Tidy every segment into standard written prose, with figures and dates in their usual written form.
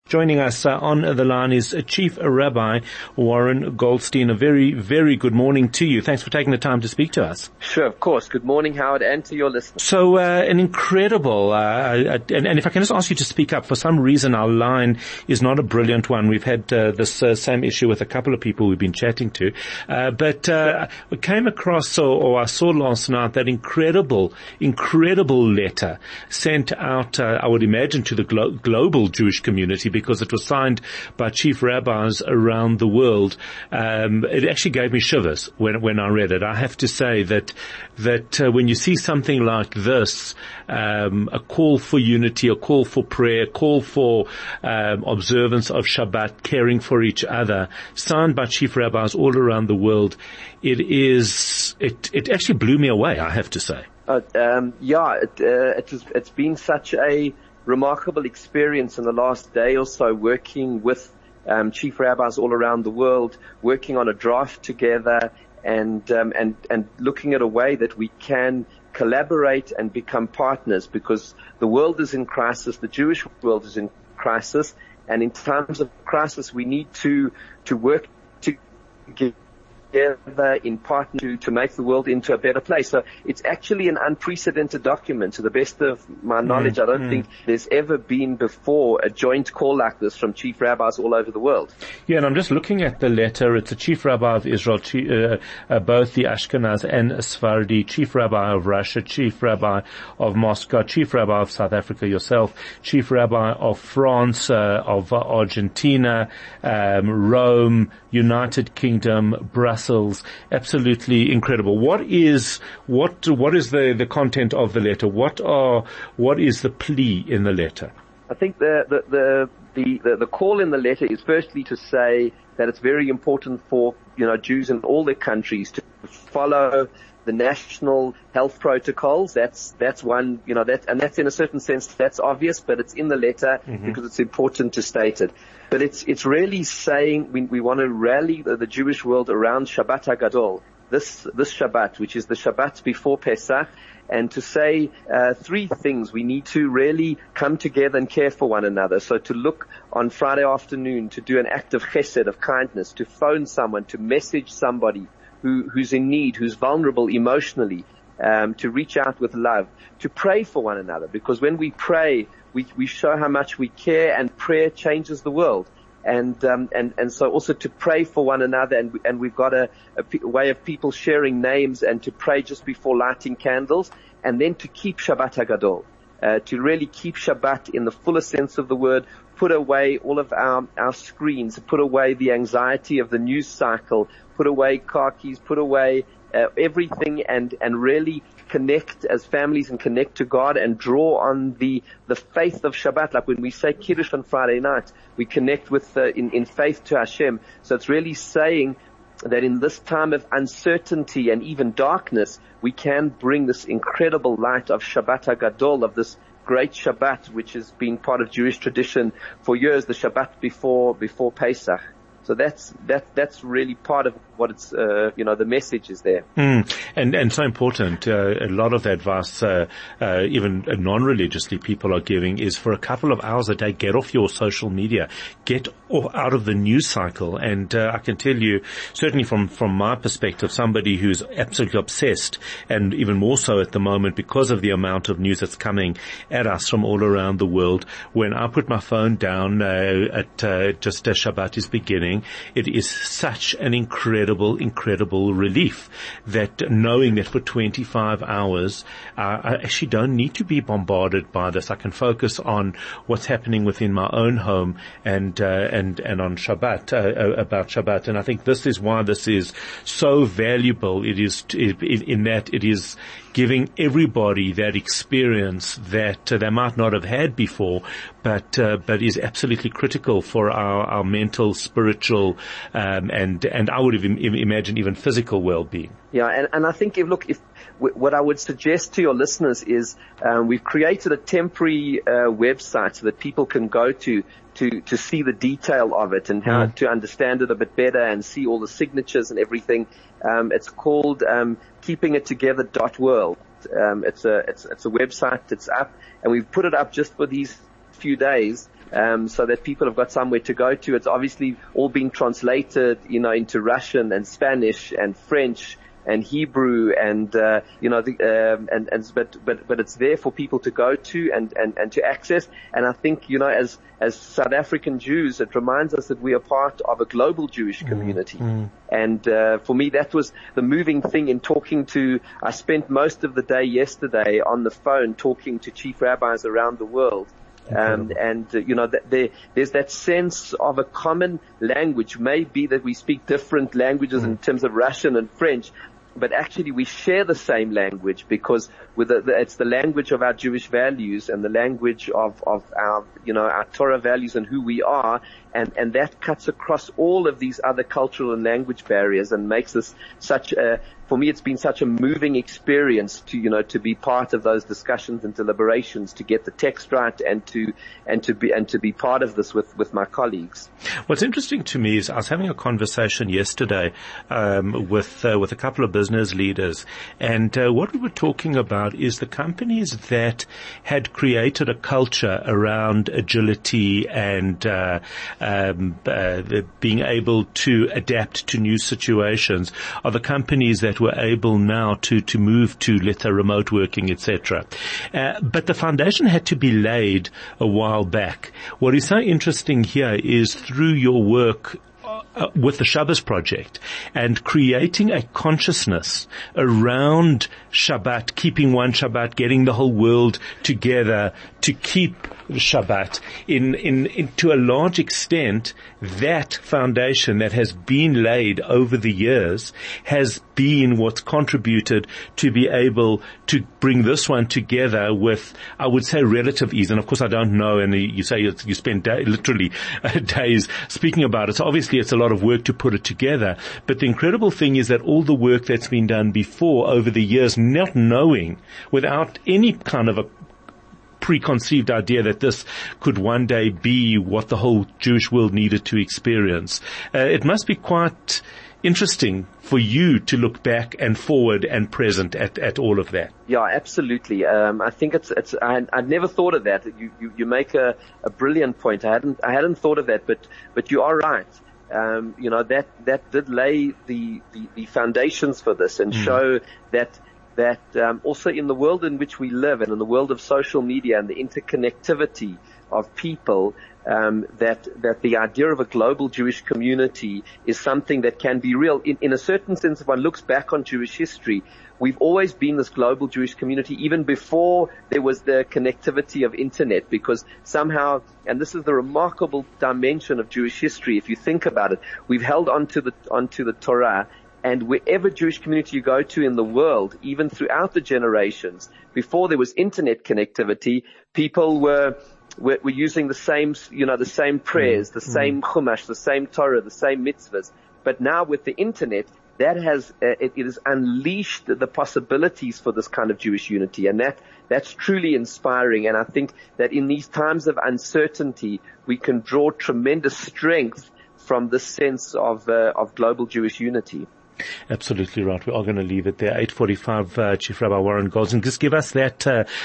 Joining us on the line is Chief Rabbi Warren Goldstein. A very, very good morning to you. Thanks for taking the time to speak to us. Sure, of course. Good morning, Howard, and to your listeners. So, an incredible, and if I can just ask you to speak up, for some reason our line is not a brilliant one. We've had this same issue with a couple of people we've been chatting to, but we came across, or I saw last night, that incredible letter sent out, I would imagine, to the global Jewish community, because it was signed by chief rabbis around the world. It actually gave me shivers when I read it. I have to say that when you see something like this, a call for unity, a call for prayer, a call for observance of Shabbat, caring for each other, signed by chief rabbis all around the world, it actually blew me away, I have to say. It's been such a remarkable experience in the last day or so, working with chief rabbis all around the world, working on a draft together, and looking at a way that we can collaborate and become partners, because the world is in crisis, the Jewish world is in crisis, and in times of crisis we need to work together in partnership to make the world into a better place. So it's actually an unprecedented document. To the best of my knowledge, I don't think there's ever been before a joint call like this from chief rabbis all over the world. Yeah, and I'm just looking at the letter. It's a chief rabbi of Israel, both the Ashkenaz and Sephardi, chief rabbi of Russia, chief rabbi of Moscow, chief rabbi of South Africa, yourself, chief rabbi of France, of Argentina, Rome, United Kingdom, Brussels. Absolutely incredible. What is the content of the letter? What is the plea in the letter? I think the call in the letter is firstly to say that it's very important for, Jews in all their countries to follow the national health protocols. That's one, and that's in a certain sense, that's obvious, but it's in the letter because it's important to state it. But it's really saying we want to rally the Jewish world around Shabbat HaGadol, this Shabbat, which is the Shabbat before Pesach, and to say three things. We need to really come together and care for one another. So to look on Friday afternoon, to do an act of chesed, of kindness, to phone someone, to message somebody who's in need, who's vulnerable emotionally, to reach out with love, to pray for one another, because when we pray, we show how much we care, and prayer changes the world. And so also to pray for one another, and we've got a way of people sharing names, and to pray just before lighting candles, and then to keep Shabbat HaGadol, to really keep Shabbat in the fullest sense of the word, put away all of our screens, put away the anxiety of the news cycle, put away car keys, put away everything, and really connect as families and connect to God and draw on the faith of Shabbat. Like when we say Kiddush on Friday night, we connect with in faith to Hashem. So it's really saying that in this time of uncertainty and even darkness, we can bring this incredible light of Shabbat HaGadol, of this great Shabbat, which has been part of Jewish tradition for years, the Shabbat before Pesach. So that's really part of what it's, the message is there. And so important. A lot of the advice, even non-religiously people are giving, is for a couple of hours a day, get off your social media, get out of the news cycle. And I can tell you, certainly from my perspective, somebody who's absolutely obsessed, and even more so at the moment because of the amount of news that's coming at us from all around the world. When I put my phone down just as Shabbat is beginning, it is such an incredible relief that knowing that for 25 hours, I actually don't need to be bombarded by this. I can focus on what's happening within my own home and on Shabbat, about Shabbat. And I think this is why this is so valuable. It is in that it is giving everybody that experience that they might not have had before, but is absolutely critical for our mental, spiritual, and I would imagine even physical well-being. Yeah, and I think what I would suggest to your listeners is we've created a temporary website so that people can go to see the detail of it and how to understand it a bit better and see all the signatures and everything. It's called keepingittogether.world. It's a website that's up, and we've put it up just for these few days so that people have got somewhere to go to. It's obviously all been translated, into Russian and Spanish and French and Hebrew and, but it's there for people to go to and to access. And I think, as South African Jews, it reminds us that we are part of a global Jewish community. And, for me, that was the moving thing in I spent most of the day yesterday on the phone talking to chief rabbis around the world. There's that sense of a common language. Maybe that we speak different languages in terms of Russian and French, but actually we share the same language because it's the language of our Jewish values and the language of our, our Torah values and who we are. And that cuts across all of these other cultural and language barriers and makes this for me, it's been such a moving experience to be part of those discussions and deliberations, to get the text right and to be part of this with my colleagues. What's interesting to me is I was having a conversation yesterday, with a couple of business leaders, and what we were talking about is the companies that had created a culture around agility and, being able to adapt to new situations are the companies that were able now to move to, let's say, remote working, etc. But the foundation had to be laid a while back. What is so interesting here is through your work with the Shabbos Project and creating a consciousness around Shabbat, keeping one Shabbat, getting the whole world together to keep Shabbat to a large extent, that foundation that has been laid over the years has been what's contributed to be able to bring this one together with, I would say, relative ease. And of course I don't know, and you say you spend literally days speaking about it. So obviously it's a lot of work to put it together. But the incredible thing is that all the work that's been done before over the years, not knowing, without any kind of a preconceived idea that this could one day be what the whole Jewish world needed to experience. It must be quite interesting for you to look back and forward and present at all of that. Yeah, absolutely. I think I'd never thought of that. You make a brilliant point. I hadn't thought of that, but you are right. That did lay the foundations for this and show that also in the world in which we live and in the world of social media and the interconnectivity of people, that the idea of a global Jewish community is something that can be real. In a certain sense, if one looks back on Jewish history, we've always been this global Jewish community even before there was the connectivity of internet, because somehow, and this is the remarkable dimension of Jewish history, if you think about it, we've held onto the Torah. And wherever Jewish community you go to in the world, even throughout the generations, before there was internet connectivity, people were using the same prayers, the same chumash, the same Torah, the same mitzvahs. But now with the internet, that has it has unleashed the possibilities for this kind of Jewish unity, and that's truly inspiring. And I think that in these times of uncertainty, we can draw tremendous strength from this sense of global Jewish unity. Absolutely right. We are going to leave it there. 8:45, Chief Rabbi Warren Goldstein. Just give us that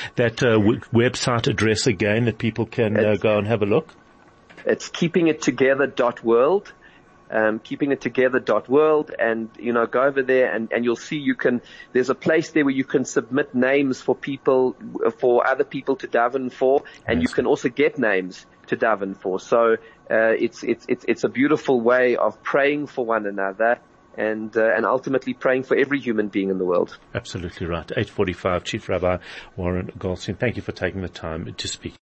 website address again that people can go and have a look. It's keepingittogether.world. Keepingittogether.world, and go over there and you'll see there's a place there where you can submit names for other people to daven for, and you can also get names to daven for. So it's a beautiful way of praying for one another and ultimately praying for every human being in the world. Absolutely right. 8:45, Chief Rabbi Warren Goldstein. Thank you for taking the time to speak.